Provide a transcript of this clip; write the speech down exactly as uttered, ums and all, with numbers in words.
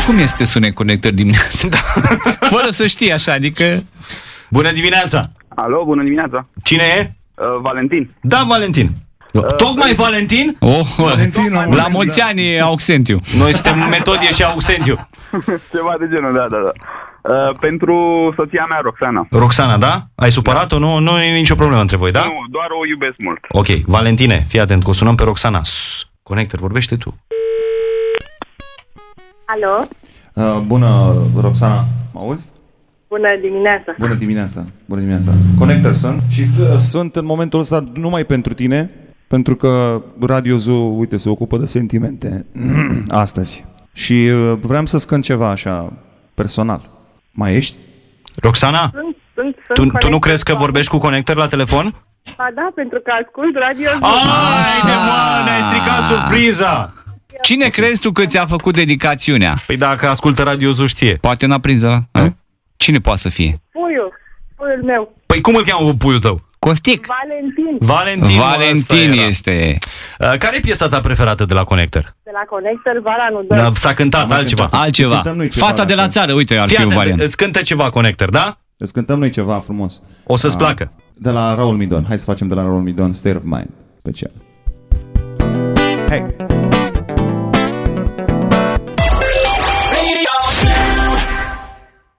cum este să sune Connector dimineața? Da. Fără să știi așa, adică... Bună dimineața! Alo, bună dimineața! Cine e? Uh, Valentin. Da, Valentin. Uh, Tocmai Valentin? Oh, Valentin, la la mulți ani, Auxentiu. Noi suntem Metodie și Auxentiu. Ceva de genul, da, da, da. Uh, pentru soția mea, Roxana. Roxana, da? Ai supărat-o? Nu, nu e nicio problemă între voi, da? Nu, doar o iubesc mult. Ok, Valentine, fii atent, că o sunăm pe Roxana. Sss, Connector, vorbește tu. Alo? Uh, bună, Roxana, mă auzi? Bună dimineața! Bună dimineața, bună dimineața. Connector sunt și uh, sunt în momentul ăsta numai pentru tine, pentru că Radio Zoo, uite, se ocupă de sentimente astăzi. Și uh, vreau să-ți cânt ceva așa, personal. Mai ești? Roxana, Sunt, sunt, tu, sunt tu nu crezi că vorbești cu Connector la telefon? Ba da, pentru că ascult Radio Zoo. Ai de mă, ne-ai stricat surpriza! Cine crezi tu că ți-a făcut dedicațiunea? Păi dacă ascultă Radio Zoo știe. Poate n-a prins ăla? Cine poate să fie? Puiul, puiul meu. Păi cum îl cheamă puiul tău? Costic. Valentin. Valentin. Valentin este. Uh, care e piesa ta preferată de la Connector? De la Connector, Vara nu dă. Da, s-a cântat altceva. Altceva. Cântăm noi ceva Fata de la dacă- țară, uite, ar Fii fi o atent, variantă. îți cântă ceva Connector, da? Îți cântăm noi ceva frumos. O să-ți Ah, placă. De la Raul Midon. Hai să facem de la Raul Midon State of Mind special. Hey!